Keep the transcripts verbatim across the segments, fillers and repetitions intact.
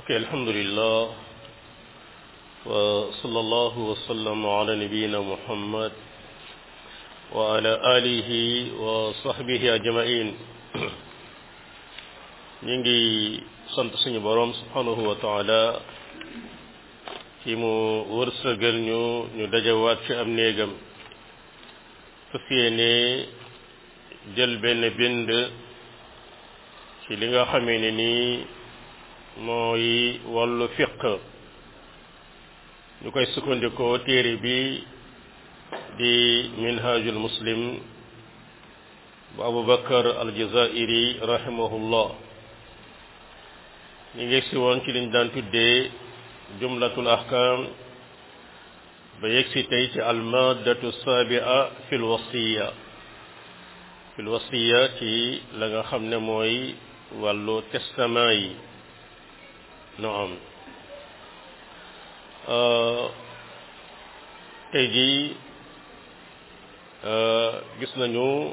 ok alhamdulillah wa sallallahu wa sallam ala nabiyyina muhammad wa ala alihi wa sahbihi ajma'in ñu ngi sant suñu borom subhanahu wa ta'ala ci mu wërsëgal ñu ñu dajawaat ci am néegam fas yéene jël benn bind ci li nga xamee ne nii mooy wàllu fiq ñu koy sukkandikoo téere bi di minhajul muslim bu abubakar aljazairi rahimahullah ñu ngi si woon ci liñ daan tuddee jumlatul ahkam ba yegsi tey ci almadatu sabia fi lwasiya fi lwasiya ci la nga xam ne mooy wàllu testament yi no am tey jii gis nañu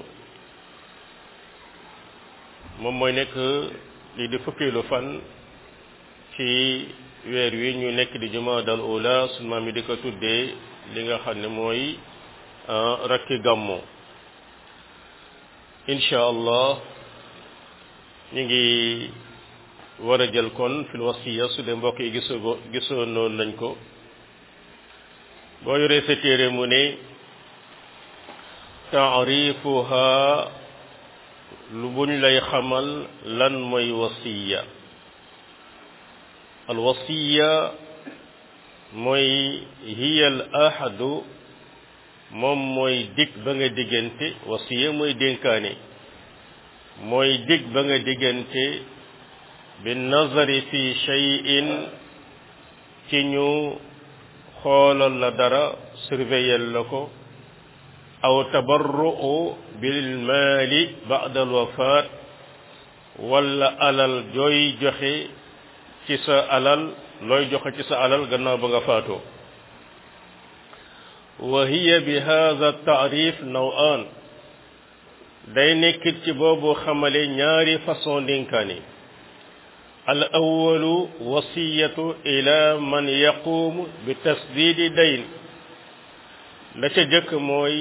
moom mooy nekk lii di fukkeelu fan ci weer wi ñu nekk di jumaadal ula sunu maam yi di ko tuddee li nga xam ne mooy rakki gàmmo insha allah ñu ngi war a jël kon fil wasiya su dee mbokk yi gisoo gisoo noonu nañ ko boo yoree sa téere mu ne taarifuha lu buñ lay xamal lan mooy wasiya al wasiya mooy hiya al ahadu moom mooy dig ba nga diggante wasiya mooy dénkaane mooy dig ba nga diggante bin nazari fi shay'in ci ñu xoolal la dara surveiller la ko aw tabarru'u bil maali ba'da al wafaat wala alal jooy joxe ci sa alal looy joxe ci sa alal gannaaw ba nga faatoo wa hiya bi hadha at-ta'rif naw'an day nekkit ci boobu xamale ñaari façon dénkaane al awwalu wasiyatu ila man yaqumu bi tasdidi dayn la ca jëkk mooy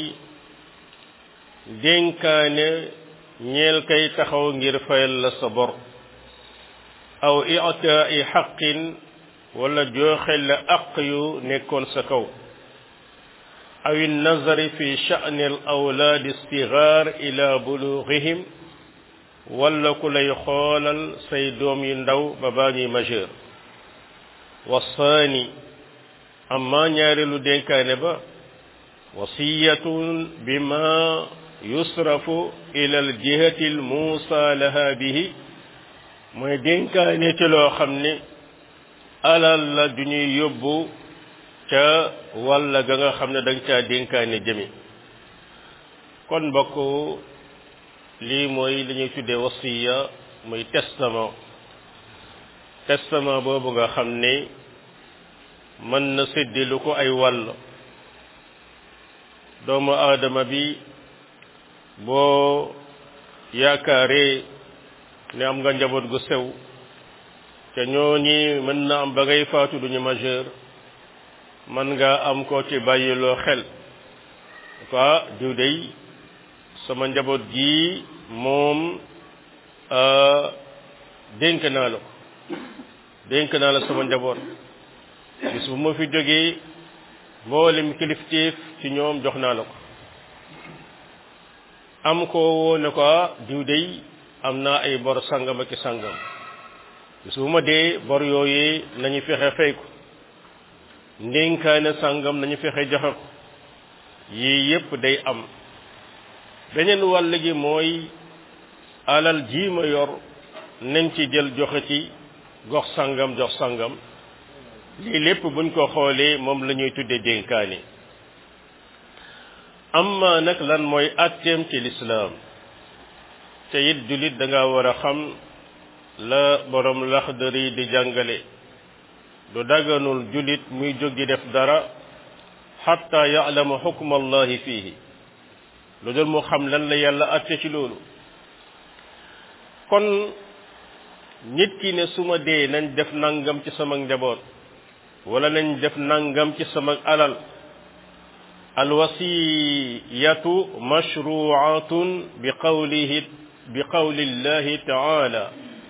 dénkaane ñeel kay taxaw ngir fayal la sa bor aw i'taa'i haqqin wala jooxe la aq yu nekkoon sa kaw aw an-nazari fi sha'ni al-awlaad as-sighaar ila bulughihim wala ku lay xoolal say doom yu ndaw ba baa ñuy majeur wasaani amma ñaareelu dénkaane ba wasiyatun bima yusrafu ila al jihati al muusa laha bihi mooy dénkaane ci loo xam ne alal la du ñuy yóbbu ca walla ga nga xam ne da nga caa dénkaane jëmi kon mbokk lii mooy li ñuy tuddee wasiya muy testament testament boobu nga xam ne mën na séddilu ko ay wàll doomu aadama bi boo yaakaaree ne am nga njaboot gu sew te ñooñi mën na am ba ngay faatu duñu majeur mën nga am ko ci bàyyiloo xel quoi diw dey sama njaboot gi moom dénk naa la ko dénk naa la sama njaboot bis bu ma fi jógee mboolem kilifteef ci ñoom jox naa la ko am ko woo ne ko diw dey am naa ay bor sangam ak sangam bis bu ma dee bor yooyee nañu fexe fay ko ndénkaane sangam nañu fexe joxe ko yii yépp day am beneen wàll gi mooy alal ji ma yor nañ ci jël joxe ci gox sangam jox sangam lii lépp buñ ko xoolee moom la ñuy tudde dénkaane amma nag lan mooy atteem ci lislaam te it jullit da nga war a xam la borom Laxdari di jàngale du daganul jullit muy jóg di def dara hatta ya'lama hukma allahi fiihi lu dul mu xam lan la yàlla atte ci loolu kon nit ki ne suma dee nañ def nangam ci sama njaboot wala nañ def nangam ci sama alal alwasiyatu mashru'atun bi qawlihi bi qawli llahi ta'ala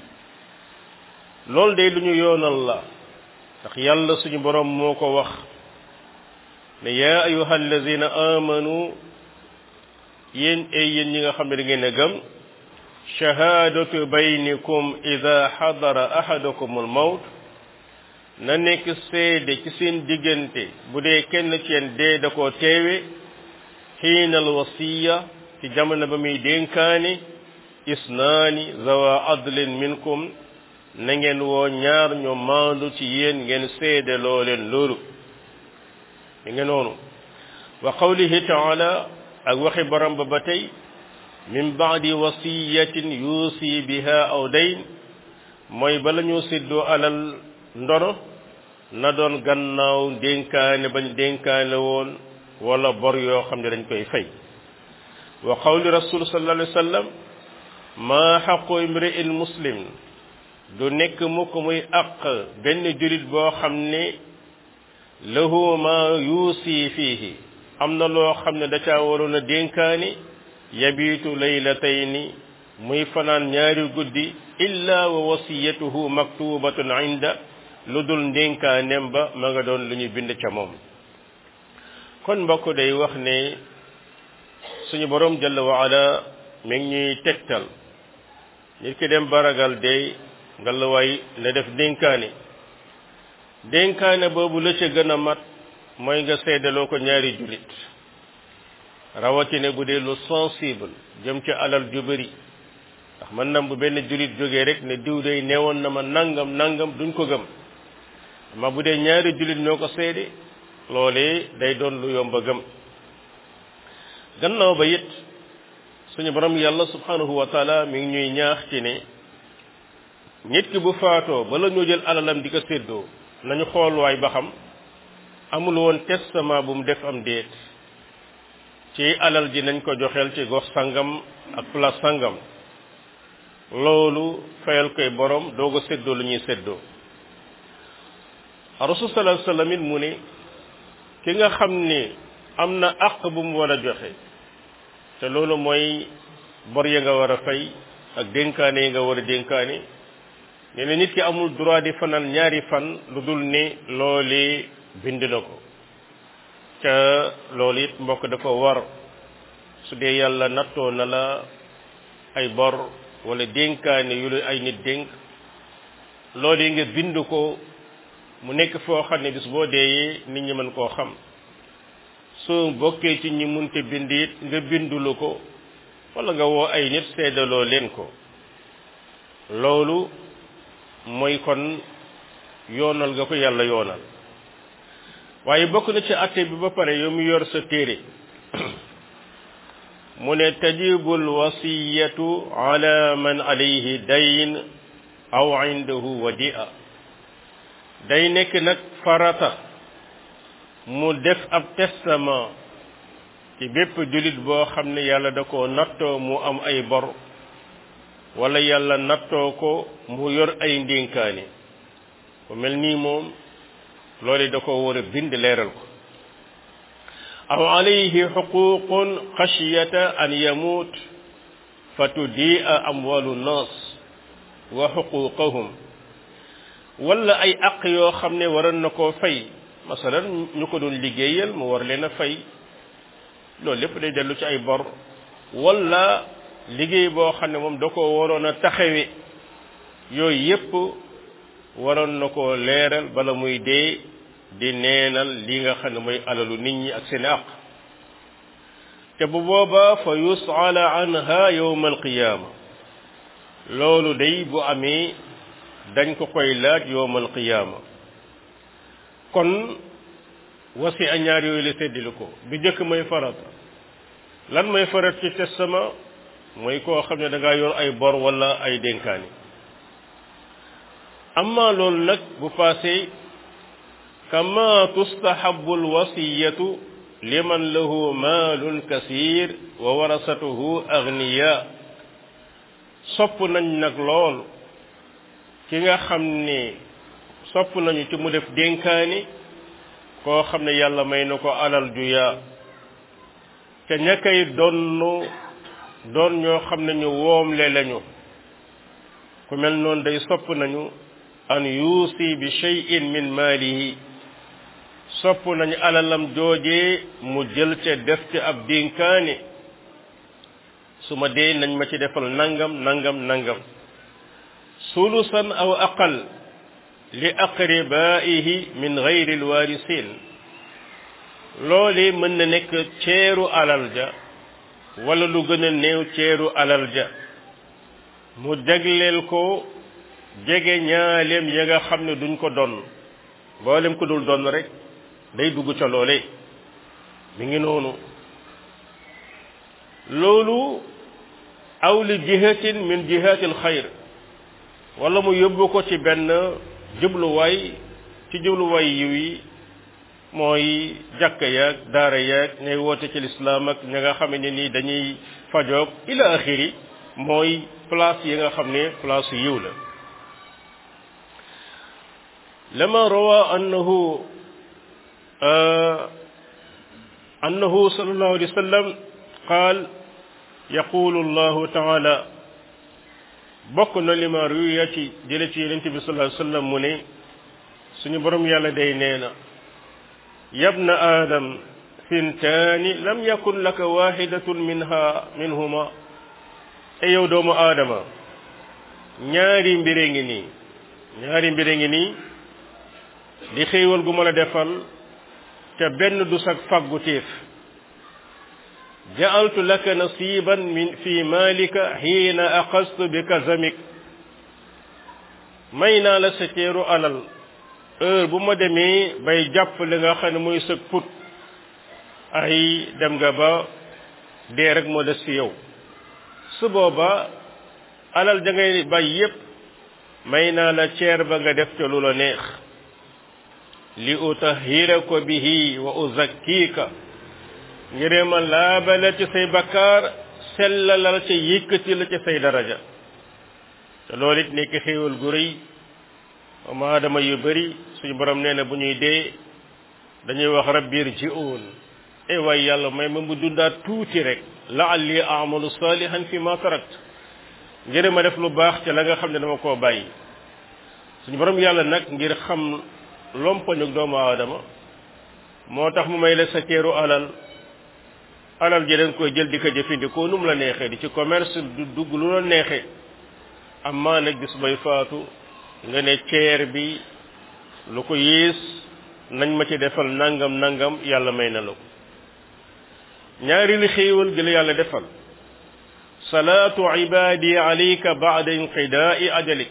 loolu de lu ñu yoonal la ndax yàlla suñu borom moo ko wax ne yaa ayuha allazina amanu yéen ay yéen ñi nga xam ne da ngeen a gëm shahadatu baynikum ida xadara ahadakum almawt na nekk seede ci seen diggante bu dee kenn ci yéen dee da koo teewe xiina alwasiya ci jamono ba muy dénkaane isnaani zawa adlin minkum na ngeen woo ñaar ñu maandu ci yéen ngeen seede loo leen loolu mi ngi noonu wa qawlihi taala ak waxi borom ba ba tey min baadi wasiyatin yuusi biha aw dayn mooy bala ñu séddoo alal ndono na doon gannaaw dénkaane bañ dénkaane woon wala bor yoo xam ne dañ koy fay wa qawli rasul sallallahu alayhi wa sallam maa xaqu imri'in muslim du nekk mukk muy àq benn julit boo xam ne lahu ma yuusi fiihi am na loo xam ne da caa waroon a dénkaani yabiitu laylatayni muy fanaan ñaari guddi illa wa wasiyatuhu maktubatun inda lu dul ndénkaanem ba ma nga doon lu ñu bind ca moom kon mbokk day wax ne suñu borom jalla wa ala mi ngi ñuy tegtal nit ki dem baragal day ngalawaay na def dénkaane dénkaane boobu la ca gën a mat mooy nga seedaloo ko ñaari jullit rawatina bu dee lu sensible jëm ci alal ju bëri ndax man nam bu benn jullit jógee rek ne diw day neewoon na ma nangam nangam duñ ko gëm ma bu dee ñaari jullit ñoo ko seede loolee day doon lu yomb a gëm gannaaw ba it suñu borom yàlla subhanahu wa taala mi ngi ñuy ñaax ci ne nit ki bu faatoo bala ñoo jël alalam di ko séddoo nañu xool waay ba xam amul woon testament bu mu def am déet ci alal ji nañ ko joxeel ci gox sangam ak place sangam loolu fayal koy borom doog a séddoo lu ñuy séddoo rasul sallallahu alayhi wasallam it mu ne ki nga xam ni am na àq bu mu war a joxe te loolu mooy bor ya nga war a fay ak dénkaane yi nga war a dénkaane nee na nit ki amul droit di fanaan ñaari fan lu dul ne loolee bind na ko ca loolu it mbokk dafa war su dee yàlla nattoo na la ay bor wala dénkaane yu la ay nit dénk loolu yi nga bind ko mu nekk foo xam ne bis boo deeyee nit ñi mën koo xam soo bokkee ci ñi munte bind it nga bindulu ko wala nga woo ay nit seedaloo leen ko loolu mooy kon yoonal nga ko yàlla yoonal waaye bokk na ci atte bi ba pare yow mu yor sa téere mu ne tajibul wasiyatu ala man alayhi dayn aw indahu wadi'a day nekk nag farata mu def ab testament ci bépp jullit boo xam ne yàlla da koo nattoo mu am ay bor wala yàlla nattoo ko mu yor ay ndénkaane ku mel nii moom loolu da ko war a bind leeral ko aw alayhi xuququn xashiyata an yamut fa tudi'a amwalu nas wa xuquqahum wala ay aq yoo xam ne waroon na koo fay masalan ñu ko doon liggéeyal mu war leen a fay loolu lépp day dellu ci ay bor wala liggéey boo xam ne moom da ko waroon a taxawe yooyu yépp waroon na koo leeral bala muy dee di neenal li nga xam ne mooy alalu nit ñi ak seen àq te bu boobaa fa yus'ala anha yawm alqiyama loolu day bu amee dañ ko koy laaj yawm alqiyama kon wasi a ñaar yooyu la séddale ko bi njëkk mooy farata lan mooy farat ci testament mooy koo xam ne da ngaa yor ay bor wala ay dénkaani amma loolu nag bu passé kama tustahabu alwasiyatu liman lahu maalun kasir wa warasatuhu agniya sopp nañ nag lool ki nga xam ne sopp nañu ci mu def dénkaani koo xam ne yàlla may na ko alal ju yaa te ña koy donnu doon ñoo xam ne ñu woomle lañu ku mel noonu day sopp nañu an yuusi bi shay'in min maalihi sopp nañu alalam joojee mu jël ca def ci ab dénkaani su ma dee nañ ma ci defal nangam nangam nangam sulusan aw aqal li aqribaihi min gayri alwarisin loole mën na nekk ceeru alal ja wala lu gën a néew ceeru alal ja mu jagleel ko jege ñaaleem ya nga xam ne duñ ko donn mboolem ko dul donn rek day dugg ca loole mi ngi noonu loolu aw li jihatin min jihatil xayr wala mu yóbbu ko ci benn jubluwaay ci jubluwaay yiw yi mooy jàkka yaag daara yaag ñay woote ci lislaam ak ña nga xam ne nii dañuy fajoog ila axiri mooy place yi nga xam ne place yu yiw la lama rawa annahu annahu sallallahu alayhi wa sallam qaal yaqulu allahu taala bokk na li ma ruya ci jële ci yonent bi sallallahu alayhi wa sallam mu ne suñu borom yàlla day nee na yabna aadam fintaani lam yakun laka wahidatun minha minhuma e yow doomu aadama ñaari mbire ngi nii ñaari mbire ngi nii di xéewal gu ma la defal te benn du sag faggu téef ja'altu laka nasiban min fi malika xiina axastu bi kazamik may naa la sa teeru alal heure bu ma demee bay jàpp li nga xam ne muy sëg put ay dem nga ba dee rek moo des ci yow su booba alal da ngay bay yépp may naa la ceer ba nga def ca lu la neex li utahhiraka bihi wa uzakkika ngir ma laabale ci say bakkaar sellalal ca yëkkati la ci say daraja te loolu it nekk xéewal gu rëy doomu aadama yu bëri suñu borom nee na bu ñuy dee dañuy wax rabbi irji'un e waay yàlla may ma mu dundaat tuuti rek la'alli a'malu salihan fi ma tarakt ngir ma def lu baax ca la nga xam ne dama koo bàyyi suñu borom yàlla nag ngir xam lompañu doomu aadama moo tax mu may la sa keeru alal alal ji dañ koy jël di ko jëfandikoo nu mu la neexee di ci commerce du dugg lu la neexee amma nag gis bay faatu nga ne ceer bi lu ko yées nañ ma ci defal nangam nangam yàlla may na la ko ñaari li xéewal gi la yàlla defal salaatu ibadi alayka ba'da inqidaai ajalik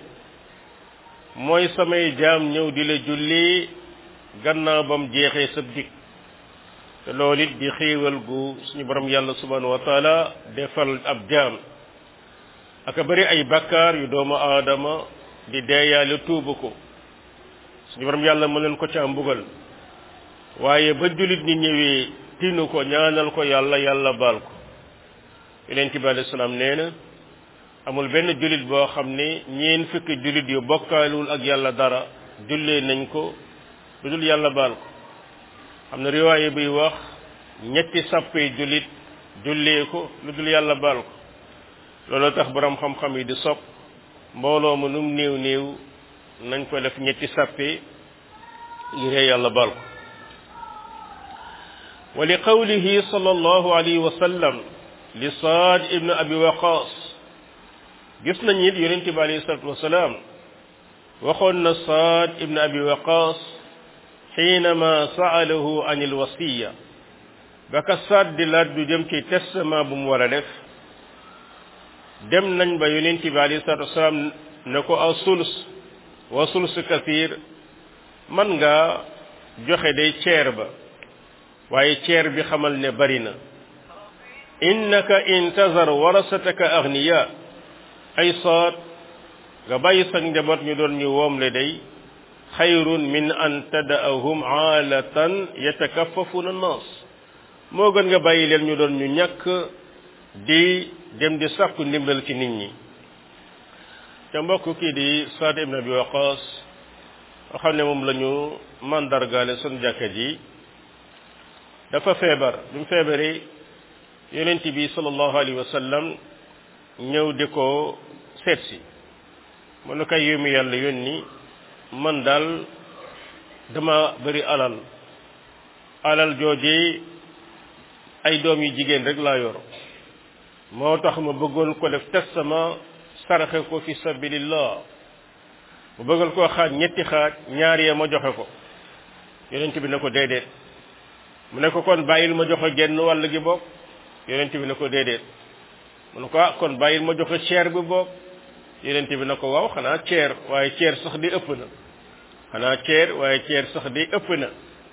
mooy samay jaam ñëw di la julli gannaaw bam jeexee sab dik te loolu it di xéewal gu suñu borom yàlla subhanahu wa taala defal ab jaam aka bari ay bakkaar yu doomu aadama di deeyaale tuubu ko suñu borom yàlla mën leen ko ca mbugal waaye ba jullit ñi ñëwee tinu ko ñaanal ko yàlla yàlla baal ko yonent bi alayhi salaam nee na amul benn jullit boo xam ne ñeen fukki jullit yu bokkaalul ak yàlla dara jullee nañ ko lu dul yàlla baal ko am na riwaaye buy wax ñetti sàppee jullit jullee ko lu dul yàlla baal ko loolu tax borom xam-xam yi di sopp mbooloo mu num néew néew nañ ko def ñetti sàppee ngir yàlla baal ko wa li qawlihi sallallahu alayhi wa sallam li Saad ibn Abi Waqaas gis nañ it yonent bi alayhi salaatu wasalaam waxoon na Saad ibn Abi Waqaas xiinama sa'alahu an alwasiya baka Saad di laaj du jëm ci testament bu mu war a def dem nañ ba yonent bi alayhi salaatu wasalaam ne ko a sulus wa sulus kathir man nga joxe day ceer ba waaye ceer bi xamal ne bari na innaka intazar warasataka aghniya ay Saad nga bàyyi sa njaboot ñu doon ñu woom le day xayrun min an tada'ahum aalatan yatakaffafuna an-nas moo gën nga bàyyi leen ñu doon ñu ñàkk di dem di sàkku ndimbal ci nit ñi te mbokk kii di Saad ibn Abi Waqas nga xam ne moom la ñu mandargaale sunu jàkka ji dafa feebar bi mu feebaree yonent bi sallallahu alayhi wa sallam ñëw di ko seet si mu ne koy yómi yàlla yónni man daal dama bëri alal alal jooje ay doom yu jigéen rek laa yor moo tax ma bëggoon ko def testament saraxe ko fi sabilillah mu bëggoon koo xaaj ñetti xaaj ñaar yee ma joxe ko yonent bi ne ko déedéet mu ne ko kon bàyyil ma joxe genn wàll gi bokk yonent bi ne ko déedéet mu ne ko ah kon bàyyil ma joxe ceer bi bokk yonent bi ne ko waaw xanaa ceer waaye ceer sax di ëpp na xanaa ceer waaye ceer sax di ëpp na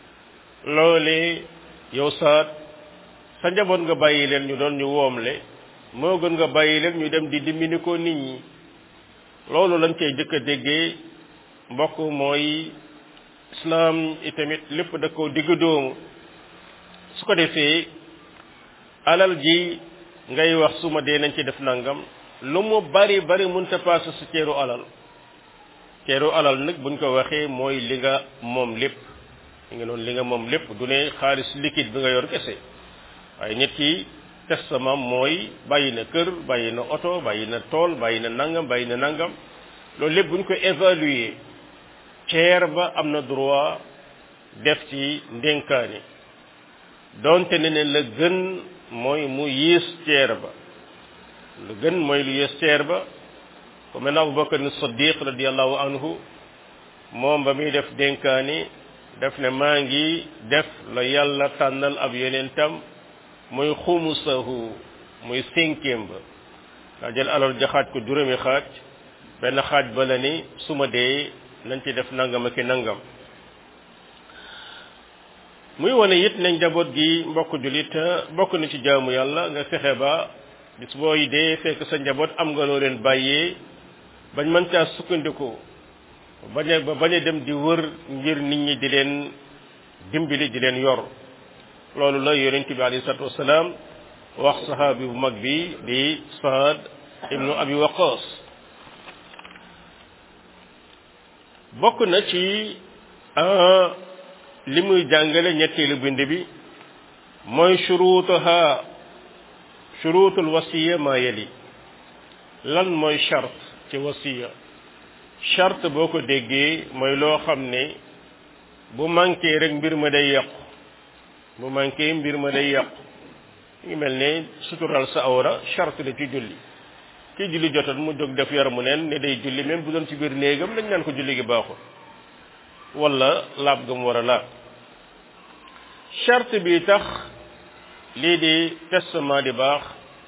loole yow Saad sa njaboot nga bàyyi leen ñu doon ñu woomle moo gën nga bàyyi leen ñu dem di dimbali ko nit ñi loolu lañ cay jëkk a déggee mbokk mooy islam itamit lépp da ko digg doomu su ko defee alal ji ngay wax su ma dee nañ ci def nangam lu mu bari bari mënta paase sa ceeru alal ceeru alal nag buñ ko waxee mooy li nga moom lépp li nga noonu li nga moom lépp du ne xaalis liquide bi nga yor kese waaye nit ki testament mooy bàyyi na kër bàyyi na oto bàyyi na tool bàyyi na nangam bàyyi na nangam loolu lépp buñ ko évaluer ceer ba am na droit def ci ndénkaani donte ne ne la gën mooy mu yées ceer ba lu gën mooy lu yées ceer ba ko mel na Abu Bakar as-Siddiq radiyallahu anhu moom ba muy def dénkaani def ne maa ngi def la yàlla tànnal ab yonentam muy xumusahu muy cinquième ba daa jël alal jaxaaj ko juróomi xaaj benn xaaj ba la ni su ma dee nañ ci def nangam ak i nangam muy wane it nañ njaboot gi mbokk julit bokk na ci jaamu yàlla nga fexe ba bis booy dee fekk sa njaboot am nga loo leen bàyyee bañ mën caa sukkandiku bañ a ba bañ a dem di wër ngir nit ñi di leen dimbali di leen yor loolu la yonent bi alayhi salaatu wasalaam wax saxaabi bu mag bi di Saad ibnu Abi Waqas bokk na ci li muy jàngale ñetteelu bind bi mooy shuruutaha shuruutul wasiya ma yali lan mooy charte ci wasiya charte boo ko déggee mooy loo xam ne bu manqué rek mbir ma day yàqu bu manqué mbir ma day yàqu ngi mel ne sutural sa awra charte la ci julli kii julli jotoon mu jóg def yaramu neen ne day julli même bu doon ci biir néegam dañ naan ko julli gi baaxul wala laab ga mu war a laab charte bi tax lii di testament di baax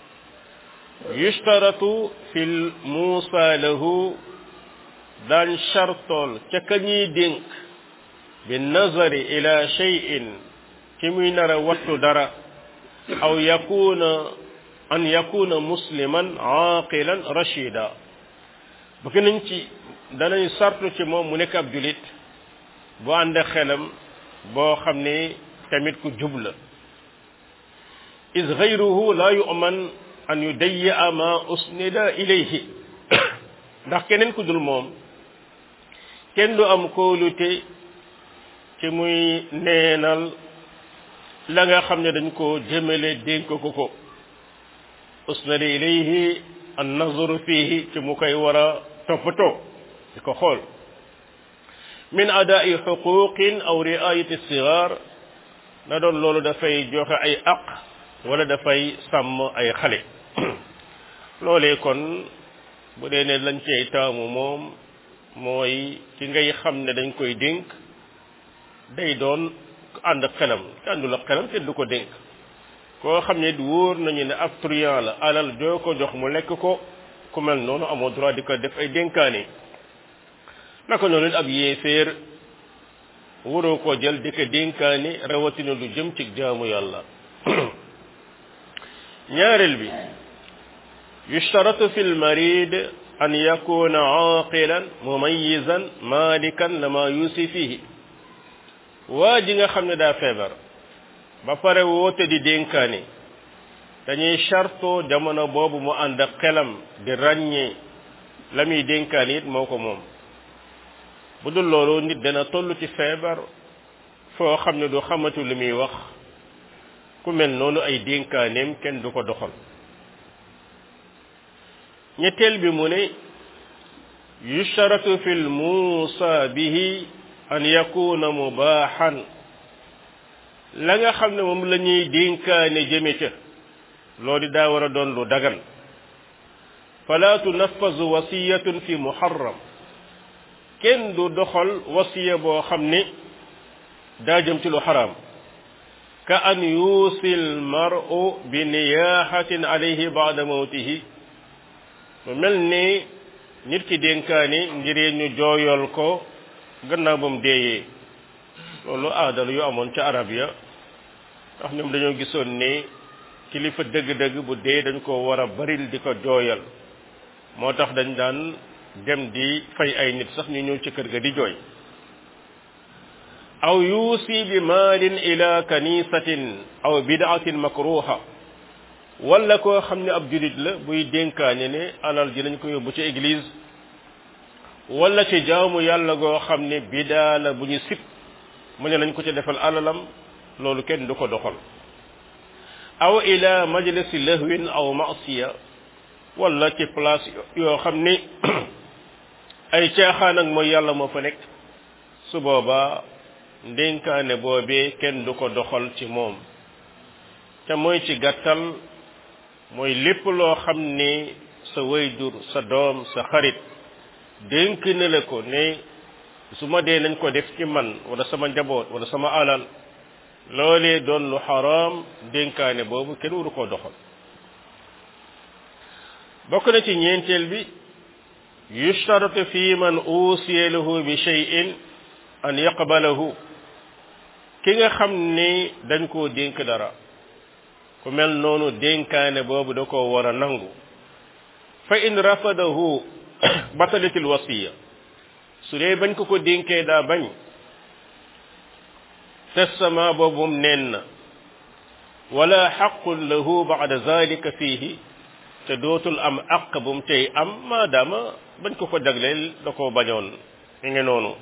yushtaratu fil muusa lahu daan chartool ca ka ñuy dénk bi nazari ila shay'in ci muy nar a wattu dara aw yakuna an yakuna musliman aqilan rashida bëgg nañ ci danañ sartu ci moom mu nekk ab julit bu ànd xelam boo xam ne tamit ku jub la is ghayruhu la yu'man an yudayya ma usnida ilayhi ndax keneen ku dul moom kenn du am kóolute ci muy neenal la nga xam ne dañ ko jëmale dénk ko ko usnida ilayhi an nazru fihi ci mu koy war a toppatoo di ko xool min adaa'i xuquqin aw riayati sigar na doon loolu dafay joxe ay aq wala dafay sàmm ay xale loolee kon bu dee ne lañ cey taamu moom mooy ki ngay xam ne dañ koy dénk day doon ànd xelam te àndul ak xelam te du ko dénk koo xam ne wóor nañu ne ab truand la alal joo ko jox mu lekk ko ku mel noonu amoo droit di ko def ay dénkaane naka noonu ab yéeféer waroo koo jël di ko dénkaane rawatina lu jëm ci jaamu yàlla ñaareel bi yushtaratu fi lmarid an yakuna aqilan mumayizan malikan lama yusi fihi waa ji nga xam ne daa feebar ba pare woote di dénkaane dañuy charto jamono boobu mu ànd ak xelam di ràññee la muy dénkaan it moo ko moom bu dul loolu nit dana toll ci feebar foo xam ne du xamatu lu muy wax ku mel noonu ay dénkaaneem kenn du ko doxal ñetteel bi mu ne yushtaratu fi l muusa bihi an yakuna mubaaxan la nga xam ne moom la ñuy dénkaane jëme ca loolu daa war a doon lu dagan fala tunaffazu wasiyatun fi muharram kenn du doxal wasiya boo xam ne daa jëm ci lu xaraam ka an yuusil mar'u bi niyaahatin alayhi ba'da mawtihi mu mel ni nit ki dénkaani ngir ñu jooyal ko gannaaw ba mu deeyee loolu aadal yu amoon ca arab ya ndax ñoom dañoo gisoon ne kilifa dëgg-dëgg bu dee dañ ko war a baril di ko jooyal moo tax dañ daan dem di fay ay nit sax ñu ñëw ci kër ga di jooy aw yuusi bi maalin ila kanisatin aw bid'atin makruha wala koo xam ne ab julit la buy dénkaane ne alal ji nañ ko yóbbu ci église wala ci jaamu yàlla goo xam ne bidaa la bu ñu sib mu ne nañ ko ci defal alalam loolu kenn du ko doxal aw ila majlisi lahwin aw ma'siya wala ci place yoo xam ni ay caaxaan ak mooy yàlla moo fa nekk su boobaa ndénkaane boobee kenn du ko doxal ci moom te mooy ci gàttal mooy lépp loo xam ni sa wayjur sa doom sa xarit dénk na la ko ne su ma dee nañ ko def ci man wala sama njaboot wala sama alal loolee doon lu xaraam dénkaane boobu kenn waru koo doxal bokk na ci ñeenteel bi yushtaratu fi man usiya lahu bi shay'in an yaqbalahu ki nga xam ni dañ koo dénk dara ku mel noonu dénkaane boobu da koo war a nangu fa in rafadahu batalatil wasiya su dee bañ ko ko dénkee daa bañ testament boobu moom neen na wala xaqun lahu ba'da zalika fiihi te dootul am àq bu mu tey am maadaama bañ ko ko jagleel da koo bañoon mi ngi noonu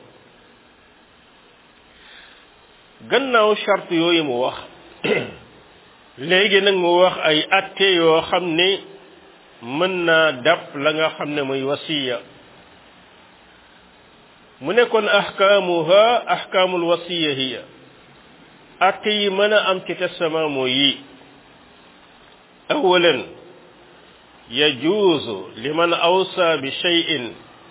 gannaaw charte yooyu mu wax léegi nag mu wax ay atte yoo xam ne mën naa dab la nga xam ne muy wasiya mu nekkoon ahkaamuha ahkaamul wasiya hiya atte yi mën a am ci testament mooy yi awalan yajuuzu liman awsa bi shay'in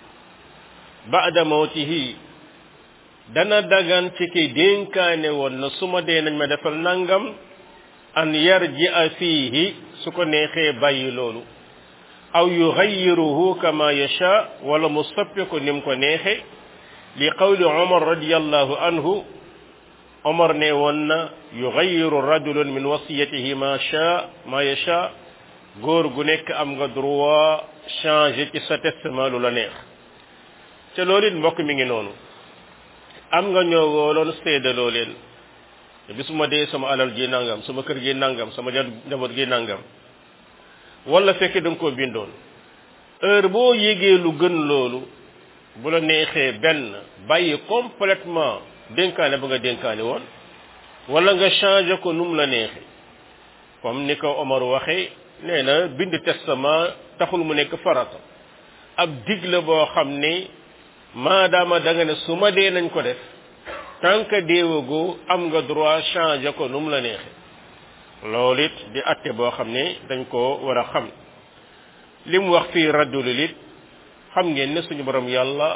ba'da mawtihi dana dagan ci ki dénkaane woon na su ma dee nañ ma defal nangam an yarji'a fiihi su ko neexee bàyyi loolu aw yughayyiruhu kama yasha wala mu soppi ko nim ko neexe li qawli Umar radiyallahu anhu Umar ne woon na yughayyiru rajulun min wasiyatihi ma sha ma yasha góor gu nekk am nga droit changer ci sa testament lu la neex te loolu it mbokk mi ngi noonu am nga ñoo wooloon seedaloo leen bis ma dee sama alal ji nangam sama kër gi nangam sama njaboot gi nangam wala fekke da nga koo bindoon heure boo yégee lu gën loolu bu la neexee benn bàyyi complètement dénkaane ba nga dénkaane woon wala nga changer ko nu mu la neexee comme ni ko Omar waxee nee na bind testament taxul mu nekk farata ab digle boo xam ne maadaama da nga ne su ma dee nañ ko def tant que déewagoo am nga droit changer ko nu mu la neexee loolu it di atte boo xam ne dañ ko war a xam li mu wax fii raddulul it xam ngeen ne suñu borom yàlla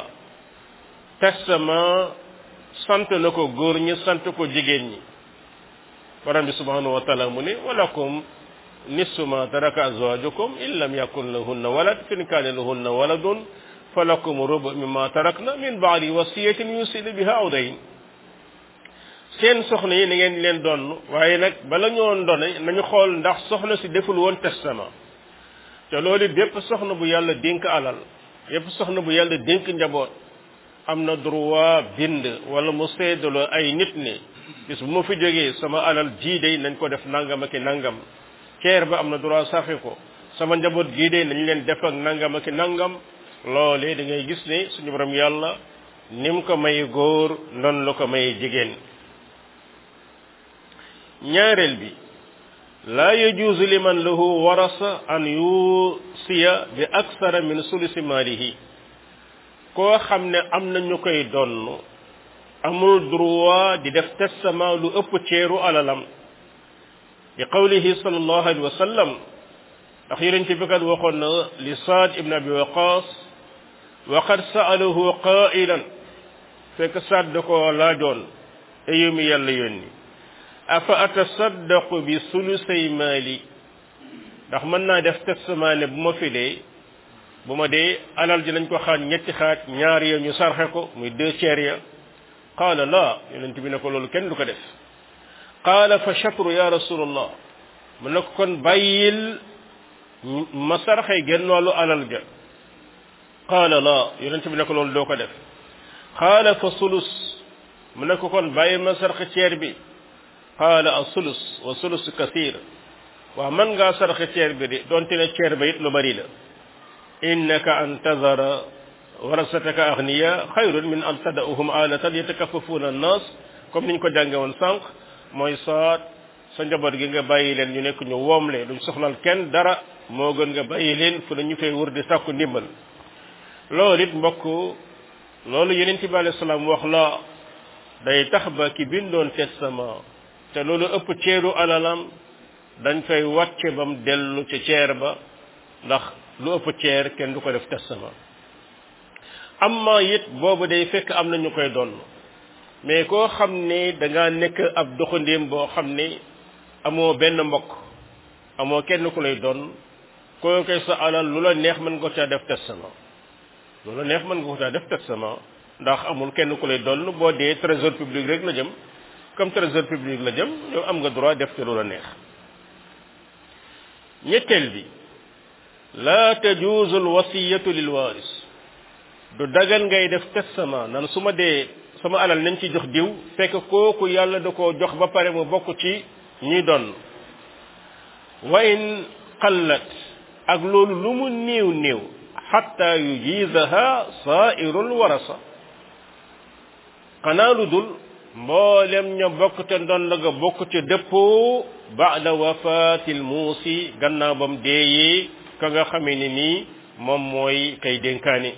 testament sant na ko góor ñi sant ko jigéen ñi borom bi subhanahu wa taala mu ne walakum nisfu ma taraka azwajukum in lam yakun lahunna walad fa in kana lahunna waladun falakum rubu mimma tarakna min ba'di wasiyatin yusina biha aw dayn seen soxna yi na ngeen leen doon waaye nag bala ñoo doone nañu xool ndax soxna si deful woon testament te loolu bépp soxna bu yàlla dénk alal bépp soxna bu yàlla dénk njaboot am na droit bind wala mu seedaloo ay nit ne bis bu ma fi jógee sama alal jii day nañ ko def nangam ak nangam ceer ba am na droit saxe ko sama njaboot gii day nañ leen def ak nangam ak nangam loolee da ngay gis ne suñu borom yàlla nim ko may góor noonu la ko may jigéen ñaareel bi laa yajuuzu liman lahu warasa an yusiya bi aksara min sulusi maalihi koo xam ne am na ñu koy donn amul droit di def testament lu ëpp ceeru alalam bi qawlihi sallallahu alayhi wa sallam ndax yonent bi kat waxoon na li Saad ibn Abi Waqaas wa qad sa'alahu qaa'ilan fekk Saad da ko laajoon ayu mi yàlla yónni afa atasaddaqu bi sulusay maali ndax mën naa def testament ne bu ma fi dee bu ma dee alal ji nañ ko xaaj ñetti xaaj ñaar ya ñu sarxe ko muy deux tiers ya qaala laa yonent bi ne ko loolu kenn du ko def qaala fa shatru ya rasulallah mu ne ko kon bàyyil ma sarxe genn wàllu alal ja qaala laa yonent bi ne ko loolu doo ko def qaala fa sulus mu ne ko kon bàyyil ma sarxe ceer bi qaala a sulus wa sulus kathir waaw man ngaa sarxe ceer bi de donte ne ceer ba it lu bari la innaka an tadara warasataka aghniya xayrun min an tada'uhum alatan yatakaffafuuna annas comme niñ ko jànge woon sànq mooy saat sa njaboot gi nga bàyyi leen ñu nekk ñu woomle duñ soxlal kenn dara moo gën nga bàyyi leen fu ne ñu fay wër di sàkku ndimbal loolu it mbokk loolu yonent bi alayhi salaam wax la day tax ba ki bindoon testament te loolu ëpp ceeru alalam dañ fay wàcce ba mu dellu ca ceer ba ndax lu ëpp ceer kenn du ko def testament amma it boobu day fekk am na ñu koy doon mais koo xam ne da ngaa nekk ab doxandéem boo xam ne amoo benn mbokk amoo kenn ku lay doon koo koy sa alal lu la neex mën nga ko caa def testament lu la neex mën nga ko caa def testament ndax amul kenn ku lay doon boo dee trésor public rek la jëm comme trésor public la jëm yow am nga droit def te lu la neex ñetteel bi la tajuuzu alwasiyatu lil waaris du dagan ngay def testament nan su ma dee sama alal nañ ci jox diw fekk kooku yàlla da koo jox ba pare mu bokk ci ñi doon wa in qallat ak loolu lu mu néew néew xatta yujizaha saa'irul warasa xanaa lu dul mboolem ña bokk te doon la nga bokk ca dëppoo ba'da wafatil muusi gannaaw bam deeyee ka nga xamee ne nii moom mooy kay dénkaane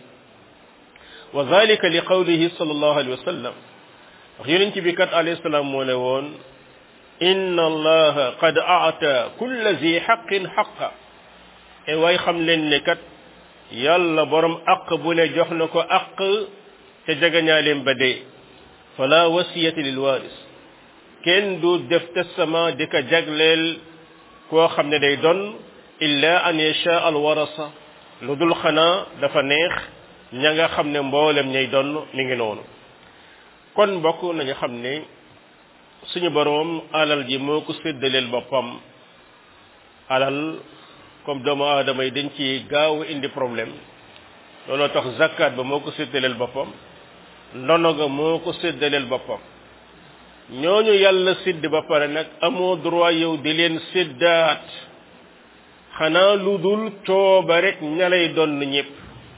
wa zalika li qawlihi sallallahu alayhi wa sallam wax yonent bi kat alayhi salaam moo ne woon inna allaha qad a'ta kulla zi haqqin haqqa e way xam leen ne kat yàlla borom aq bu ne jox na ko aq te jagañaaleem ba dee fala wasiyata lil waris kenn du def testament di ko jagleel koo xam ne day doon illa an yasha al warasa lu dul xanaa dafa neex ña nga xam ne mboolem ñay doon mi ngi noonu kon mbokk nañu xam ne suñu boroom alal ji moo ko séddaleel boppam alal comme doomu aadama yi dañ ci gaaw indi problème looloo tax zakat ba moo ko séddaleel boppam ndono ga moo ko séddaleel boppam ñooñu yàlla sédd ba pare nag amoo droit yow di leen séddaat xanaa lu dul cooba rek ña lay doon ñëpp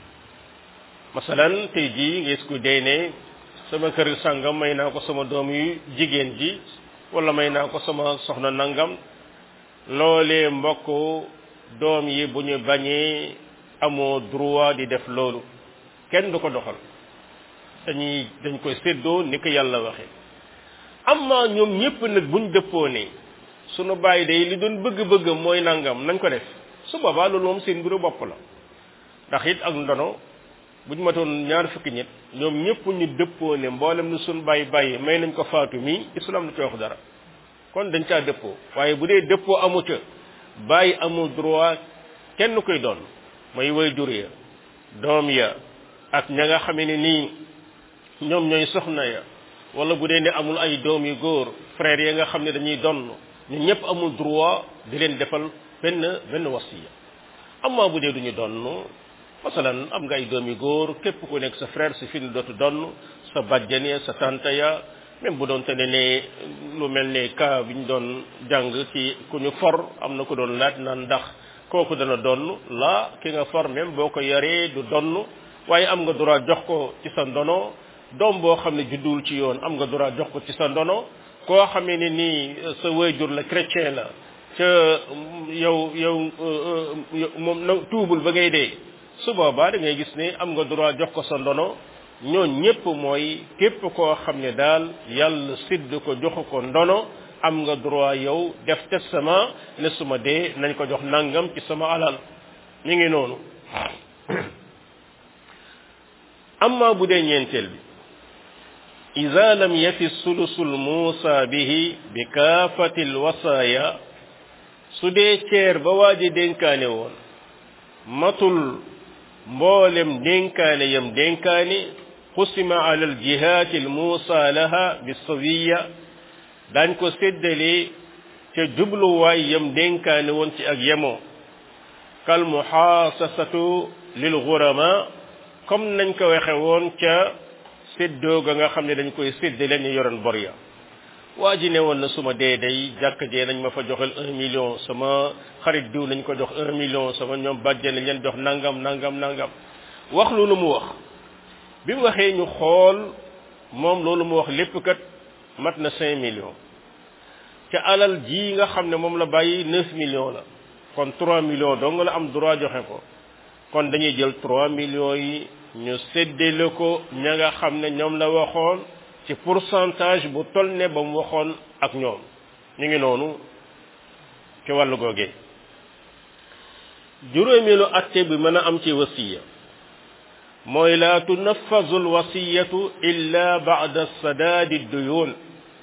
masalan tey jii ngis ku dee ne sama kër sàngam may naa ko sama doom yu jigéen ji wala may naa ko sama soxna nangam loolee mbokk doom yi bu ñu bañee amoo droit di def loolu kenn du ko doxal dañuy dañ koy séddoo ni ko yàlla waxe amma ñoom ñëpp nag buñ dëppoo ne sunu bàyyi day li doon bëgg-bëgg mooy nangam nañ ko def su boobaa loolu moom seen mbiru bopp la ndax it ak ndono buñ matoon ñaar fukki nit ñoom ñëpp ñu dëppoo ne mboolem lu sunu bàyyi bàyyi may nañ ko faatu mi islam lu ci wax dara kon dañ caa dëppoo waaye bu dee dëppoo amu ca bàyyi amul droit kenn koy doon mooy way jur ya doom ya ak ña nga xamee ne nii ñoom ñooy soxna ya wala bu dee ne amul ay doom yu góor frère ya nga xam ne dañuy donn ñu ñëpp amul droit di leen defal benn benn wasiya amma bu dee duñu donn masalan am nga ay doom yu góor képp ku nekk sa frère si fi nu dootu donn sa bàjjan ya sa tante ya même bu doon te ne ne lu mel ne cas bi ñu doon jàng ci ku ñu for am na ko doon laaj naan ndax kooku dana donn la ki nga for même boo ko yaree du donn waaye am nga droit jox ko ci sa ndono doom boo xam ne judduwul ci yoon am nga droit jox ko ci sa ndono koo xamee ne nii sa waajur la chrétien la ca yow yow moom na tuubul ba ngay dee su boobaa da ngay gis ne am nga droit jox ko sa ndono ñooñ ñépp mooy képp koo xam ne daal yàlla sidd ko joxu ko ndono am nga droit yow def testament ne suma dee nañ ko jox nangam ci sama alal mi ngi noonu amma bu dee ñeenteel bi ida lam yafi sulusul muusa bihi bi kaafati alwasaaya su dee ceer ba waa ji dénkaane woon matul mboolem dénkaane yam dénkaane qusima ala aljihaati almuusa laha bisawiya daañ ko séddale ca jubluwaay yam dénkaane woon ci ak yemoo kal muhaasasatu lil gurama comme nañ ko waxe woon ca séddoo ga nga xam ne dañ koy séddale ñu yoroon bor ya waa ji ne woon na suma dee day jàkk jee nañ ma fa joxel un million sama xarit diw nañ ko jox un million sama ñoom bàjje nañ leen jox nangam nangam nangam wax loolu mu wax bi mu waxee ñu xool moom loolu mu wax lépp kat mat na cinq millions ca alal ji nga xam ne moom la bàyyi neuf millions la kon trois millions dong la am droit joxe ko kon dañuy jël trois millions yi ñu séddale ko ña nga xam ne ñoom la waxoon ci pourcentage bu toll ne ba mu waxoon ak ñoom ñu ngi noonu ci wàllu googee juróomeelu atte bi mën a am ci wasiya mooy laa tunaffazu alwasiyatu illa ba'da sadaadi duyun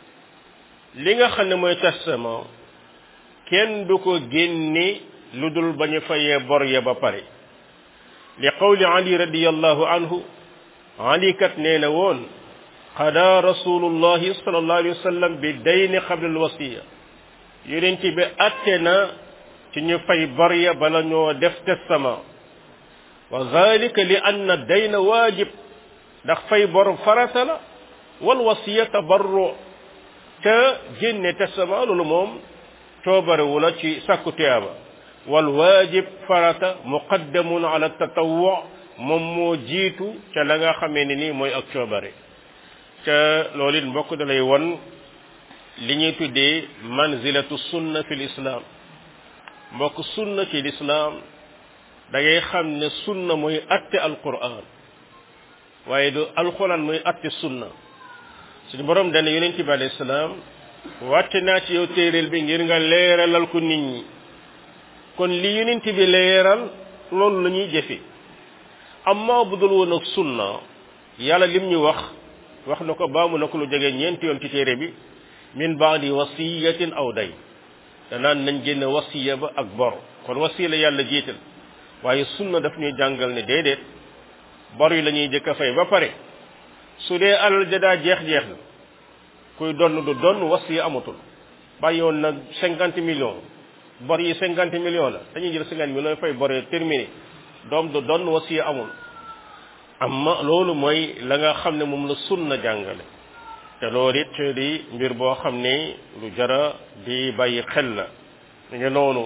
li nga xam ne mooy testament kenn du ko génne lu dul ba ñu fayee bor ya ba pare li qawli ali radiyallahu anhu ali kat nee na woon qada rasulullahi sallallahu alayhi wa sallam bi dayni qabla alwasiya yonent bi atte na ci ñu fay bor ya bala ñoo def testament wa zalika li anna dayna waajib ndax fay bor farata la wal wasiya tabarru te génne testament loolu moom coobarewu la ci sàkku tiyaaba wal waajib farata muqaddamun ala tatawwu moom moo jiitu ca la nga xamee ne nii mooy ak coobare te loolu it mbokk da lay won li ñuy tuddee manzilatu sunna fi l'islam mbokk sunna ci l'islam da ngay xam ne sunna mooy atte alquran waaye du alquran mooy atte sunna suñu borom dana yonent bi alayhi salaam wàcce naa ci yow téeréel bi ngir nga leeralal ko nit ñi kon li yonent bi leeral loolu la ñuy jëfe amma bu dul woon ak sunna yàlla lim ñu wax wax na ko baamu na ko lu jege ñeenti yoon ci téere bi min baadi wasiyatin aw day danaan nañ génne wasiya ba ak bor kon wasiya la yàlla jiital waaye sunna daf ñuy jàngal ne déedéet bor yi la ñuy jëkk a fay ba pare su dee alal ja daa jeex-jeex na kuy donn du donn wasiya amatul bàyyi woon na cinquante millions bor yi cinquante millions la dañuy jël cinquante millions fay bor yi terminé doom du donn wasiya amul amma loolu mooy la nga xam ne moom la sunna jàngale te loolu it di mbir boo xam ne lu jara di bàyyi xel la ñu ngi noonu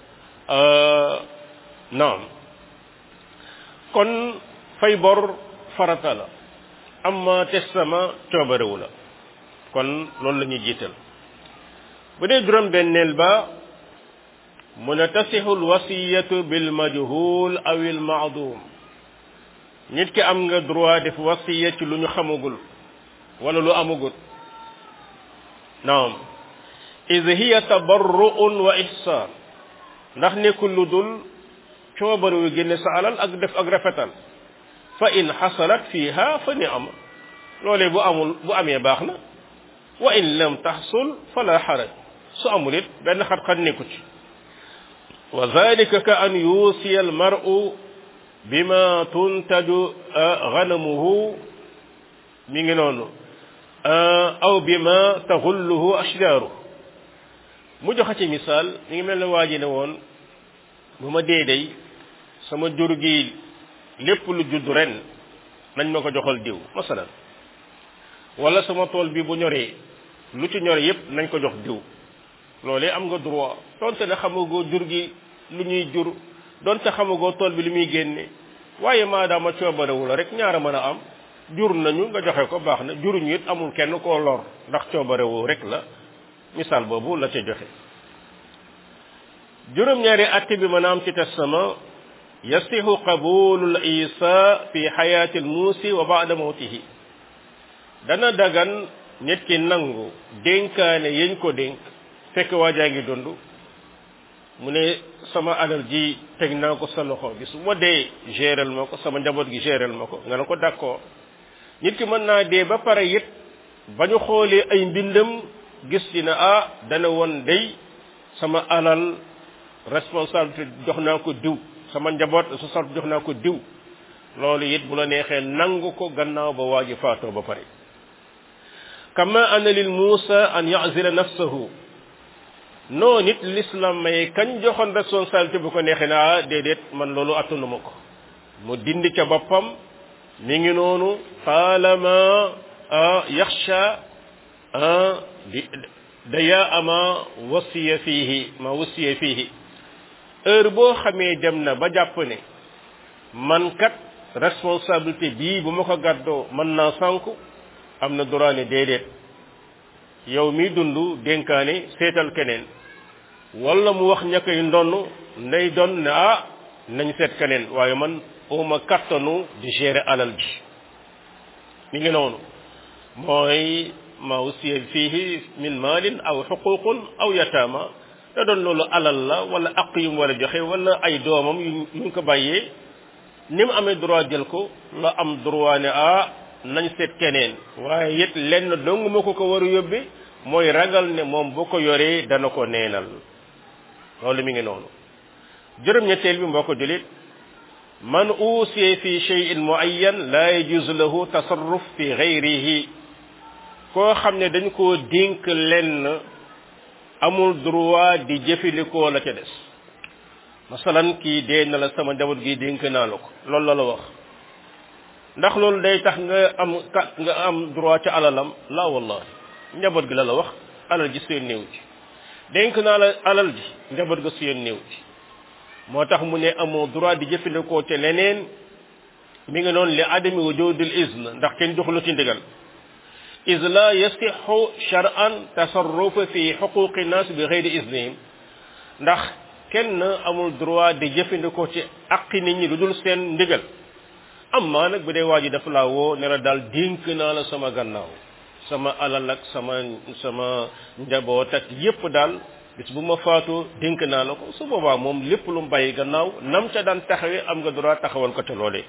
naam kon fay bor farata la amma testament coobarewu la kon loolu la ñuy jiital bu dee juróom benneel ba mu ne tasixu alwasiyatu bil majhul aw al ma'dum nit ki am nga droit def wasiya ci lu ñu xamagul wala lu amagul naam iz hiya tabarru'un wa ihsan ndax nekkul lu dul coobar wu génne sa alal ak def ak rafetal fa in xasalat fiha fa ni'am loolee bu amul bu amee baax na wa in lam taxsul fala xaraj su amul it benn xat-xat nekku ci wa zalika ka an yusiya al mar'u bima tuntaju ganamuhu mi ngi noonu aw bima taxulluhu ashdaaru mu joxe ci misaal mi ngi mel ne waa ji ne woon bu ma dee day sama jur gi lépp lu judd ren nañ ma ko joxal diw masalan wala sama tool bi bu ñoree lu ci ñore yépp nañ ko jox diw loolee am nga droit tonte ne xamagoo jur gi lu ñuy jur donte xamagoo tool bi li muy génne waaye maadaama coobarewu la rek ñaara mën a am jur nañu nga joxe ko baax na juruñu it amul kenn koo lor ndax coobarewu rek la misaal boobu la ca joxe juróom-ñaari atte bi mën a am ci testament yasihu qabulul isa fi xayaatil muusi wa baada mawtihi dana dagan nit ki nangu dénkaane yañ ko dénk fekk waajaa ngi dund mu ne sama alal ji teg naa ko sa loxo bi su ma dee géral ma ko sama njaboot gi géral ma ko nga ne ko d'accord nit ki mën naa dee ba pare it ba ñu xoolee ay mbindam gis ci ne ah dana woon day sama alal responsabilité jox naa ko diw sama njaboot responsabilité jox naa ko diw loolu it bu la neexee nangu ko gannaaw ba waa ji faatoo ba pare kama anna lil Muusa an ya'zila nafsahu noo nit l'islam may kañ joxoon responsabilité bu ko neexee naa déedéet man loolu attanuma ko mu dindi ca boppam mi ngi noonu taalama yaxsha daya ama wasiya fiihi ma wasiya fiihi heure boo xamee dem na ba jàpp ne man kat responsabilité bii bu ma ko gàddoo mën naa sànku am na droit ne déedéet yow mi dund dénkaane seetal keneen wala mu wax ña koy ndonn nday doon ne ah nañ seet keneen waaye man uma kattanu di gérer alal ji mi ngi noonu mooy ma usiya fiihi min maalin aw xuququn aw yataama da doon loolu alal la wala aq yu mu war a joxe wala ay doomam yu ñu ko bàyyee ni mu amee droit jël ko la am droit ne ah nañ seet keneen waaye it lenn dong ma ko ko war a yóbbe mooy ragal ne moom bu ko yoree dana ko neenal loolu mi ngi noonu juróom-ñetteel bi mboo ko julit man usiya fi shay'in muayyan la yajuzu lahu tasarruf fi ghayrihi koo xam ne dañ koo dénk lenn amul droit di jëfandikoo la ca des masalan kii dee na la sama njaboot gi dénk naa la ko loolu la la wax ndax loolu day tax nga am nga am droit ca alalam la wallahi njaboot gi la la wax alal ji seen néew ci dénk naa la alal ji njaboot ga seen néew ci moo tax mu ne amoo droit di jëfandikoo ca leneen mi ngi noonu li adami wujudil izn ndax kenn joxu la ci ndigal iz la yasixu shar'an tasarruf fi xuquqi nas bi ghayri iznihim ndax kenn amul droit di jëfandikoo ci aqi nit ñi lu dul seen ndigal amma nag bu dee waa ji dafa laa woo ne la daal dénk naa la sama gannaaw sama alal ak sama sama njaboot ak yépp daal bis bu ma faatu dénk naa la ko su boobaa moom lépp lu mu bàyyi gannaaw nam ca daan taxawee am nga droit taxawal ko ca loolee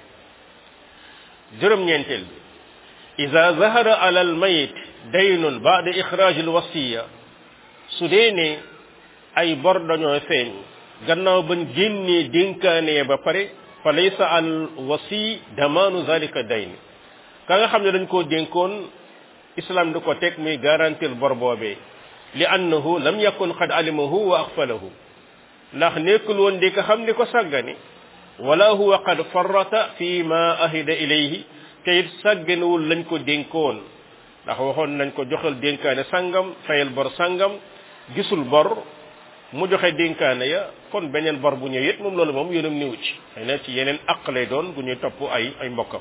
juróom-ñeenteel bi ida zahara ala al mayit daynun baada ixraaj al wasiya su dee ne ay bor dañoo feeñ gannaaw bañ génnee dénkaanee ba pare fa laysa al wasi damaanu zalika dayn ka nga xam ne dañ koo dénkoon islam du ko teg muy garantir bor boobee li annahu lam yakun qad alimahu wa axfalahu ndax nekkul woon di ko xam ni ko sàggane wala huwa qad farrata fi ma ahida ilayhi te it sàgganewul lañ ko dénkoon ndax waxoon nañ ko joxal dénkaane sàngam fayal bor sàngam gisul bor mu joxe dénkaane ya kon beneen bor bu ñëw it moom loolu moom yoonam niw ci xëy na ci yeneen aq lay doon bu ñuy topp ay ay mbokkam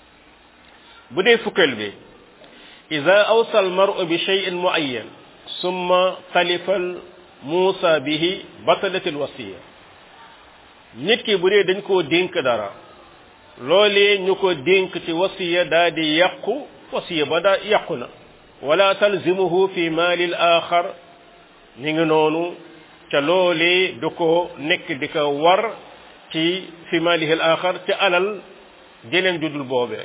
bu dee fukkeel bi ida awsa al mar'u bi shay'in muayyan summa talifal muusa bihi batalat al wasiya nit ki bu dee dañ koo dénk dara loolee ñu ko dénk ci wasiya daa di yàqu wasiya ba daa yàqu na wala talzimuhu fi maalil axar mi ngi noonu ca loolee du ko nekk di ko war ci fi maalihil axar ci alal jeneen judul boobee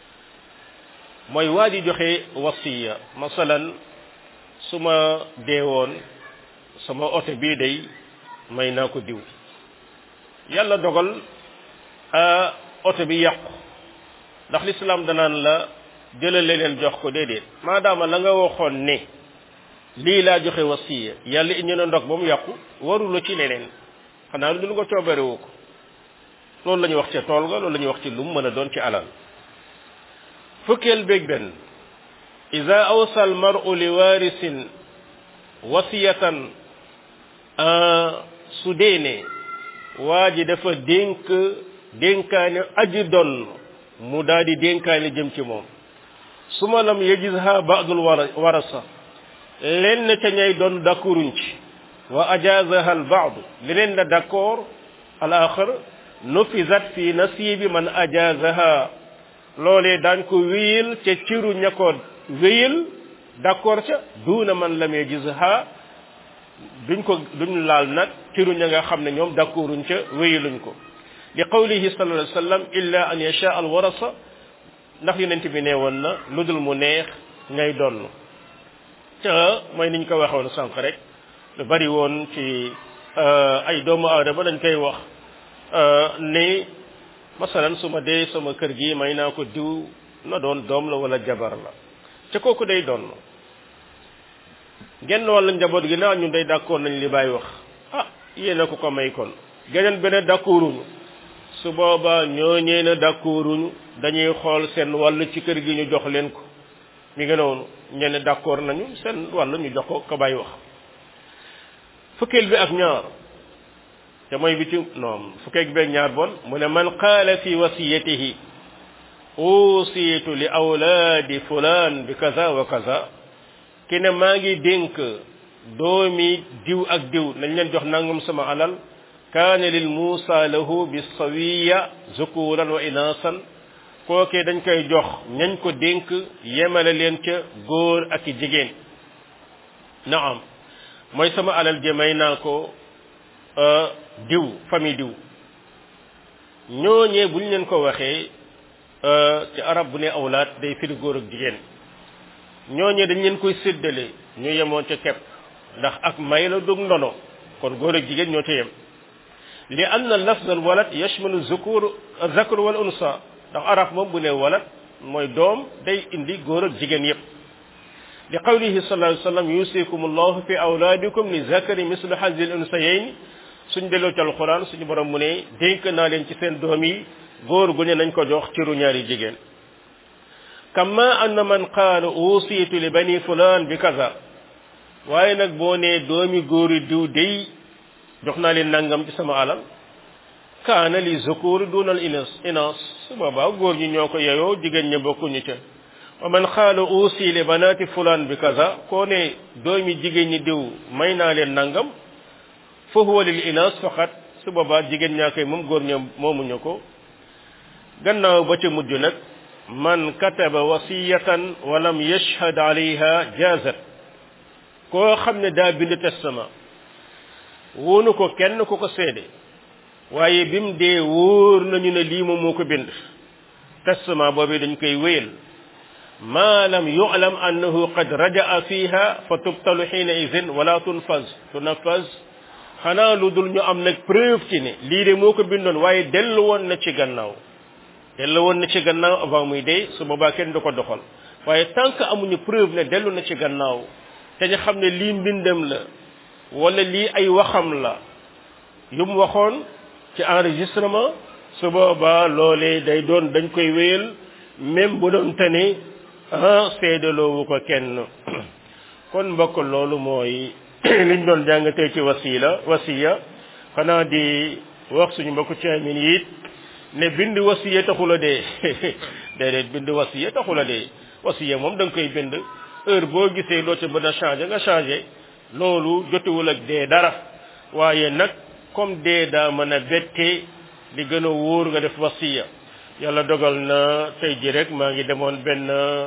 mooy waa ji joxe wasiya masalan su ma deewoon sama oto bii day may naa ko diw yàlla dogal oto bi yàqu ndax lislaam danaan la jëlale leen jox ko déedéet maadaama la nga waxoon ne lii laa joxe wasiya yàlla indi na ndox ba mu yàqu warula ci leneen xanaa lu nga coobarewu ko loolu la ñuy wax ca tool ga loolu la ñuy wax ci lu mu mën a doon ci alal fukkeel beeg benn ida awsa al mar'u li waarisin wasiyatan su dee ne waa ji dafa dénk dénkaane aji donn mu daal di dénkaane jëm ci moom su ma lam yajizha ba'dul warasa lenn ca ñay doon d'accorduñ ci wa ajazaha al ba'd leneen la d'accord al axar nufizat fi nasibi man ajazaha loolee daañ ko wéyal ca ciru ña ko wéyal d'accord ca duuna man lam yajizha duñ ko duñ laal nag ciru ña nga xam ne ñoom d'accorduñ ca wéyaluñ ko li qawlihi sallallahu alayhi wa sallam illa an yasha al warasa ndax yonent bi nee woon na lu dul mu neex ngay donn ca mooy niñ ko waxoon sànq rek lu bari woon ci ay doomu aadama dañ koy wax ne masalan su ma dee sama kër gi may naa ko diw na doon doom la wala jabar la ca kooku day donn genn wàllu njaboot gi naa ñun day d'accord nañ li bàyyi wax ah yéena ko ko may kon geneen beneen d'accorduñu su boobaa ñooñee na d'accorduñu dañuy xool seen wàll ci kër gi ñu jox leen ko mi ngi noonu ñenn d'accord nañu seen wàll ñu jox ko ko bàyyi wax fukkeel bi ak ñaar te mooy bi ci non fukkeel bi ak ñaar bon mu ne man qaala fi wasiyatihi usiitu li awlaadi fulaan bi kaza wa kaza ki ne maa ngi dénk doomi diw ak diw nañ leen jox nangam sama alal kaane lil muusa lahu bi sawiya zukuran wa inaasan kookee dañ koy jox ñañ ko dénk yemale leen ca góor ak i jigéen naam mooy sama alal ji may naa ko diw famille diw ñooñee buñ leen ko waxee ci arab bu ne awlaat day firi góor ak jigéen ñooñee dañ leen koy séddale ñu yemoon ca kepp ndax ak may la dug ndono kon góor ak jigéen ñoo ca yem li anna lafz al walad yashmalu zukur zakr wal unsa ndax arab moom bu ne walad mooy doom day indi góor ak jigéen yépp li qawlihi sallallahu alayhi wa sallam yusikum allahu fi awlaadikum li zakari mislu hazzi al unsayayn suñ delloo ci alquran suñu borom mu ne dénk naa leen ci seen doom yi góor gu ne nañ ko jox ciru ñaari jigéen kama anna man qaala usiitu li bani fulaan bi kaza waaye nag boo nee doomi góori diw day jox naa leen nangam ci sama alal kaana li zukuuri dunal inas inas su boobaa góor ñi ñoo ko yeyoo jigéen ña bokkuñu ca wa man qaala usi li banaati fulaan bi kaza koo ne doomi jigéen ñi diw may naa leen nangam fa huwa lil inas faqat su boobaa jigéen ñaa koy moom góor ña moomuñu ko gannaaw ba ca mujj nag man kataba wasiyatan wa lam yashhad alayha jaazat koo xam ne daa bind testament wóonu ko kenn ku ko seede waaye bi mu dee wóor nañu ne lii moom moo ko bind testament boobu dañ koy wéyal ma lam yu'lam annahu qad raja'a fiha fa tubtalu xiina idin wala tunfaz tunafaz xanaa lu dul ñu am nag preuve ci ne lii de moo ko bindoon waaye dellu woon na ci gannaaw dellu woon na ci gannaaw avant muy dee su boobaa kenn du ko doxal waaye tant que amuñu preuve ne dellu na ci gannaaw te ñu xam ne lii mbindam la wala lii ay waxam la yu mu waxoon ci enregistrement su boobaa loolee day doon dañ koy wéyal même bu doon tane ah seedaloowu ko kenn kon mbokk loolu mooy liñ doon jàngatee ci wasila wasiya xanaa di wax suñu mbokku caamin yi it ne bind wasiya taxul a dee déedéet bind wasiya taxul a dee wasiya moom da nga koy bind heure boo gisee loo ca mën a changé nga changé loolu jotewul ak dee dara waaye nag comme dee daa mën a bette li gën a wóor nga def wasiya yàlla dogal na tey ji rek maa ngi demoon benn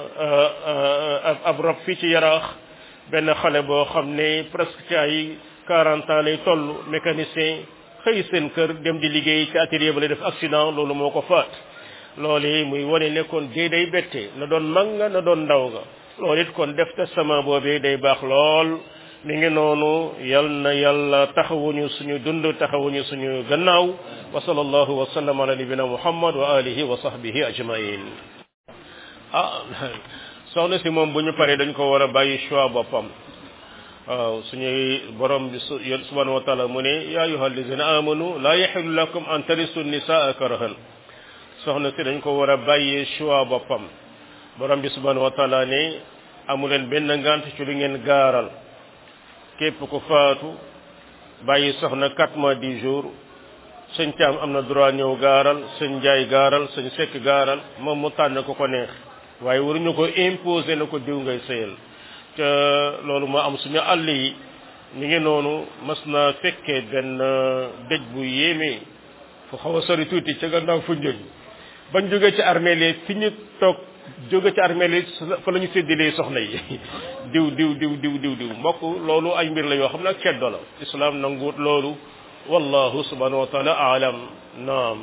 ab rob fii ci yaraax benn xale boo xam ne presque ci ay quarante ans lay toll mécanicien xëy seen kër dem di liggéey ci atelier ba lay def accident loolu moo ko faat loolu muy wane nekkoon dee day bette na doon mag nga na doon ndaw nga loolu it kon def testament boobee day baax lool mi ngi noonu yal na yàlla taxawuñu suñu dund taxawuñu suñu gannaaw wa sallallahu wa sallam ala nabina muhammad wa alihi wa sahbihi ajmain ah soxna si moom bu ñu paree dañ ko war a bàyyi choix boppam waaw suñuy borom bi subhanahu wa taala mu ne ya ayyuha allazina amanu la yahilu lakum an tarisu nisaa karahan soxna si dañ ko war a bàyyi choix boppam borom bi subhanahu wa taala ne amuleen benn ngant ci lu ngeen gaaral képp ku faatu bàyyi soxna quatre mois dix jours sëñ Caam am na droit ñëw gaaral sëñ Njaay gaaral sëñ Sekk gaaral moom mu tànn ko ko neex waaye waruñu ko imposer na ko diw ngay sëyal te loolu moo am suñu àll yi ñu ngi noonu mas na fekkee benn dëj bu yéeme fu xaw a sori tuuti ca gannaaw fu njëñ bañ jóge ci armée li fi ñu toog jóge ci armée li fa la ñu séddalee soxna yi diw diw diw diw diw diw mbokk loolu ay mbir la yoo xam ne ak ceddo la islam nanguwut loolu wallahu subhanahu wa taala aalam naam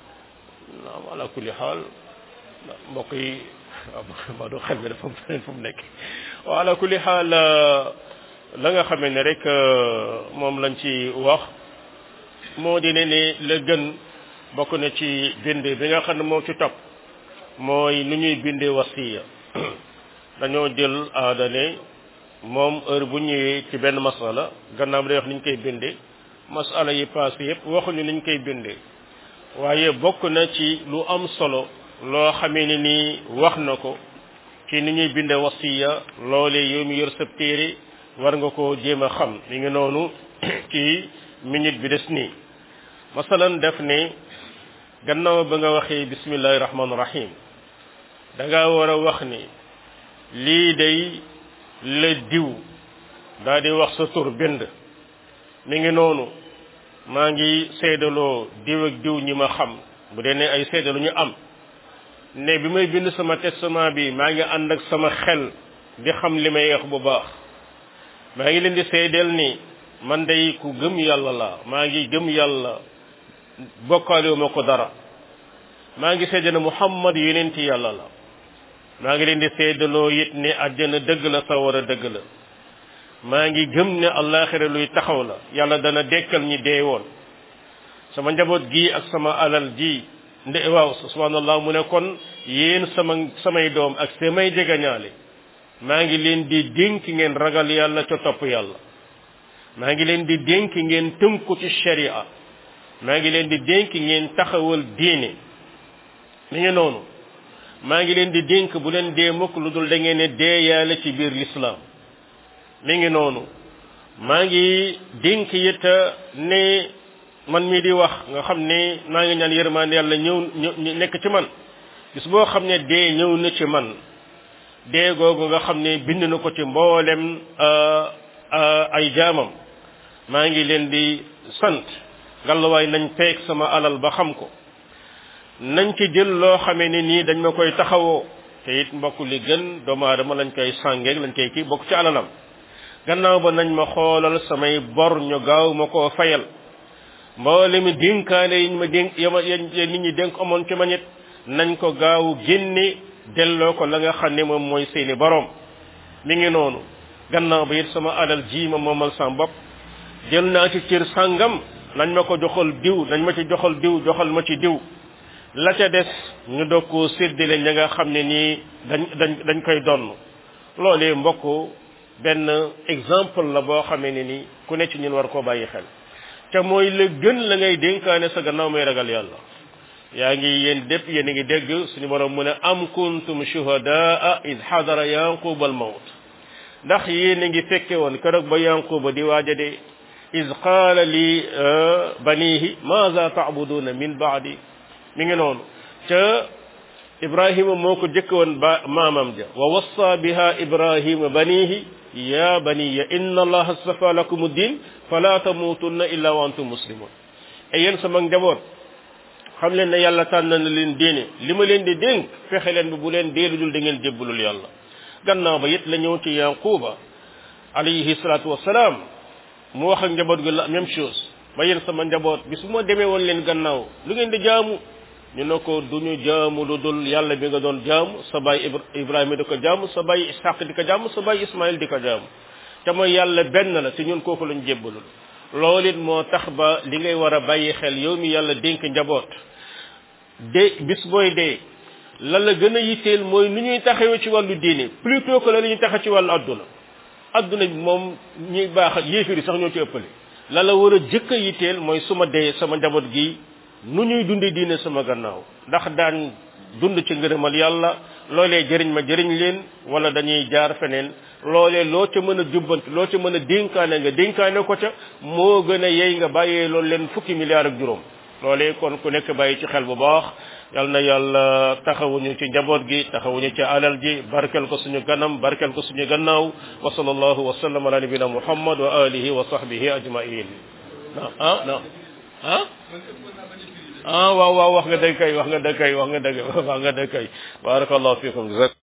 naam ala kulli xaal mbokk yi waaw du xel bi dafa feneen fu mu nekk waaw ala kulli xaal la nga xamee ne rek moom lañ ci wax moo di ne ne la gën bokk na ci bind bi nga xam ne moo ci topp mooy nu ñuy bindee wasiya dañoo jël aada ne moom heure bu ñëwee ci benn masala gannaaw day wax ni ñu koy bindee masala yi passé yëpp waxuñu ni ñu koy bindee waaye bokk na ci lu am solo loo xamee ne nii wax na ko ci ni ñuy bindee wasiya loolee yow mi yor sa téere war nga koo jéem a xam mi ngi noonu ci minute bi des nii masalan def ne gannaaw ba nga waxee bismillahi rahmaani rahim da nga war a wax ni lii day la diw daa di wax sa tur bind mi ngi noonu maa ngi seedaloo diw ak diw ñi ma xam bu dee ne ay seedalu ñu am ne bi may bind sama testament bi maa ngi ànd ak sama xel di xam li may wax bu baax maa ngi leen di seedeel ni man day ku gëm yàlla la maa ngi gëm yàlla bokkaale ma ko dara maa ngi seede ne Muhammad yonent yàlla la maa ngi leen di seedaloo it ne àjjana dëgg la sawara dëgg la maa ngi gëm ne àllaaxira luy taxaw la yàlla dana dekkal ñi dee woon sama njaboot gi ak sama alal ji nde waaw subhanallah mu ne kon yéen sama samay doom ak samay jegañaale maa ngi leen di dénk ngeen ragal yàlla ca topp yàlla maa ngi leen di dénk ngeen tënku ci sharia maa ngi leen di dénk ngeen taxawal diine mi ngi noonu maa ngi leen di dénk bu leen dee mukk lu dul da ngeen ne dee yàlla ci biir l'islam mi ngi noonu maa ngi dénk it ne man mii di wax nga xam ne maa ngi ñaan yërmande yàlla ñëw ñëw nekk ci man bis boo xam ne dee ñëw na ci man dee googu nga xam ne bind na ko ci mboolem ay jaamam maa ngi leen di sant ngallaawaay nañ peeg sama alal ba xam ko nañ ci jël loo xamee ne nii dañ ma koy taxawoo te it mbokk li gën doomu aadama lañ koy sàngeeg lañ koy kii bokk ci alalam gannaaw ba nañ ma xoolal samay bor ñu gaaw ma koo fayal mboole mi dénkaane yi ñu ma dénk yama nit ñi dénk amoon ci ma nit nañ ko gaaw génne delloo ko la nga xam ne moom mooy seeni borom mi ngi noonu gannaaw ba it sama alal ji ma moomal sama bopp jël naa ci cër sàngam nañ ma ko joxal diw nañ ma ci joxal diw joxal ma ci diw la ca des ñu doog koo séddale ña nga xam ne nii dañ dañ dañ koy donn loolee mbokk benn exemple la boo xamee ne nii ku ne ci ñun war koo bàyyi xel te mooy la gën la ngay dénkaane sa gannaaw may ragal yàlla yaa ngi yéen dépp yéen a ngi dégg suñu borom mu ne am kuntum shuhadaa id xadara yanquba al mawt ndax yéen a ngi fekke woon keroog ba yanquba di waaja de id qaala li banihi maza taabuduna min baadi mi ngi noonu ca ibrahima moo ko jëkk woon ba maamam ja wa wassa biha ibrahima banihi ya baniya inna allaha astafa lakum ad-din fala tamutunna illa wa antum muslimun e yéen sama njaboot xam leen ne yàlla tànn na leen diine li ma leen di dénk fexe leen bi bu leen deeludul da ngeen jébbalul yàlla gannaaw ba it la ñëw ci yanquba alayhi salatu wassalam mu wax ak njaboot gi la même chose ba yéen sama njaboot bis bu ma demee woon leen gannaaw lu ngeen di jaamu ñu ne ko duñu jaamu lu dul yàlla bi nga doon jaamu sa baay ibrahima di ko jaamu sa baay ishaq di ko jaamu sa baay ismaïl di ko jaamu te mooy yàlla benn la te ñun kooku lañ jébbalul loolu it moo tax ba li ngay war a bàyyi xel yow mi yàlla dénk njaboot de bis booy dee la la gën a yitteel mooy nu ñuy taxawee ci wàllu diine plutôt que la ñuy taxe ci wàllu adduna adduna bi moom ñuy baax yéefiri sax ñoo ci ëppale la la war a jëkk a yitteel mooy su ma dee sama njaboot gi nu ñuy dundi diine sama gannaaw ndax daan dund ci ngërëmal yàlla loolee jëriñ ma jëriñ leen wala dañuy jaar feneen loolee loo ca mën a jubbanti loo ca mën a dénkaane nga dénkaane ko ca moo gën a yey nga bàyyee loolu leen fukki milliards ak juróom loolee kon ku nekk bàyyi ci xel bu baax yal na yàlla taxawuñu ci njaboot gi taxawuñu ci alal ji barkel ko suñu kanam barkel ko suñu gannaaw wa sallallahu wa sallam ala nabina muhammad wa alihi wa sahbihi ajmain ah non ah ah waaw waaw wax nga dëgg kay wax nga dëgg kay wax nga dëgg wax nga dëgg kay barakallahu fikum